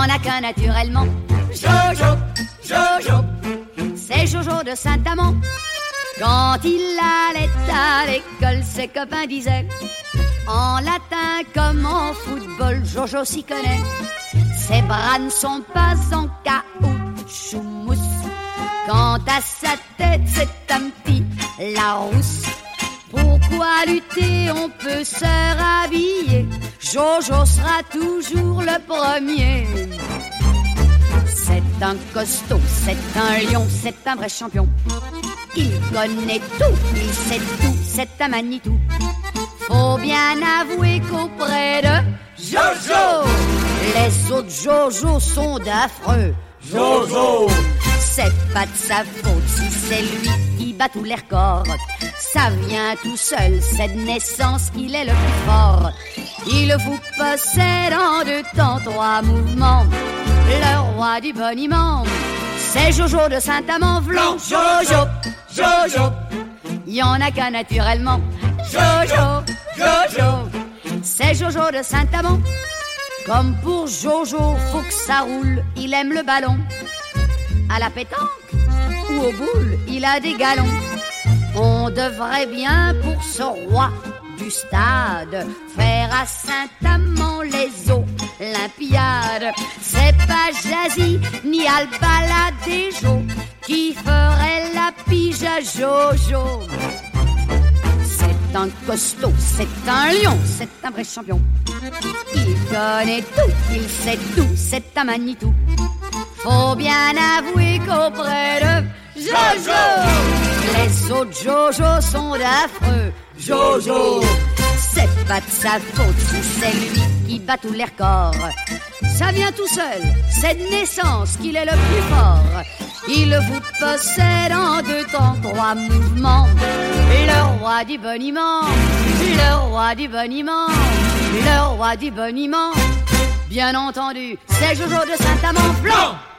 en a qu'un naturellement. Jojo, Jojo, c'est Jojo de Saint-Amand. Quand il allait à l'école, ses copains disaient: en latin comme en football, Jojo s'y connaît. Ses bras ne sont pas en caoutchouc-mousse. Quant à sa tête, c'est un petit Larousse. Pourquoi lutter, on peut se rhabiller. Jojo sera toujours le premier. C'est un costaud, c'est un lion, c'est un vrai champion. Il connaît tout, il sait tout, c'est un Manitou. Faut bien avouer qu'auprès de Jojo, les autres Jojo sont d'affreux. Jojo, c'est pas de sa faute si c'est lui qui bat tous les records. Ça vient tout seul, c'est de naissance qu'il est le plus fort. Il vous possède en 2 temps 3 mouvements. Le roi du boniment, c'est Jojo de Saint-Amand-Vlan. Jojo, Jojo, y en a qu'un naturellement. Jojo, Jojo, c'est Jojo de Saint-Amand. Comme pour Jojo, faut que ça roule, il aime le ballon. À la pétanque ou aux boules, il a des galons. On devrait bien pour ce roi du stade faire à Saint-Amand les Olympiades. C'est pas Jazzy ni Albaladejo qui ferait la pige à Jojo. C'est un costaud, c'est un lion, c'est un vrai champion. Il connaît tout, il sait tout, c'est un Manitou. Faut bien avouer qu'auprès de Jojo, les autres Jojo sont d'affreux. Jojo, c'est pas de sa faute si c'est lui qui bat tous les records. Ça vient tout seul, c'est de naissance qu'il est le plus fort. Il vous possède en 2 temps 3 mouvements. Le roi du boniment, le roi du boniment, le roi du boniment. Bien entendu, c'est Jojo de Saint-Amand-Vlan.